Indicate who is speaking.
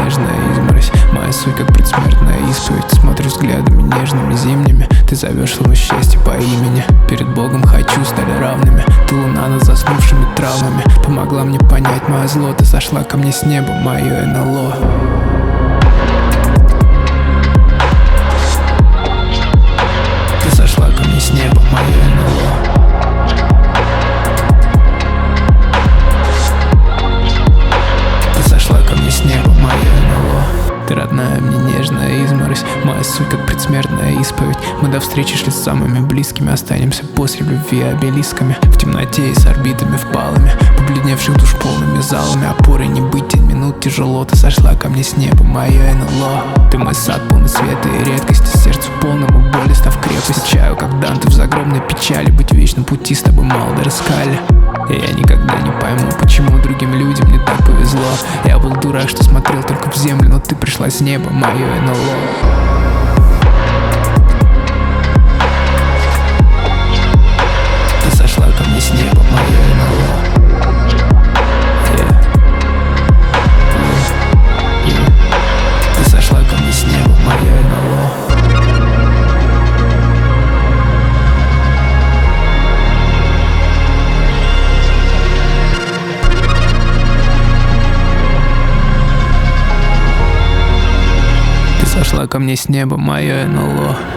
Speaker 1: нежная изморозь, моя суть как предсмертная исповедь. Смотрю взглядами нежными зимними, ты зовешь словно счастье по имени. Перед Богом хочу стали равными, ты луна над заснувшими травмами. Помогла мне понять мое зло, ты сошла ко мне с неба, мое НЛО. Ты сошла ко мне с неба, мое НЛО. Ты сошла ко мне с неба, мое НЛО. Ты родная мне нежная изморозь, моя суть как предсмертная исповедь. Мы до встречи шли с самыми близкими, останемся после любви обелисками. В темноте и с орбитами впалыми, побледневших душ полными залами. Опорой не быть, тень минут тяжело. Ты сошла ко мне с неба, мое НЛО. Ты мой сад полный света и редкости, сердцу полному боли став крепость. Скучаю, как Данте в загробной печали, быть в вечном пути с тобой мало дороскали. И я никогда не пойму, почему другим людям не так повезло. Я был дурак, что смотрел только в землю, но ты пришла с неба, мое НЛО. Ты сошла ко мне с неба, мое НЛО. Ты сошла ко мне с неба, мое НЛО. Ты сошла ко мне с неба, мое НЛО.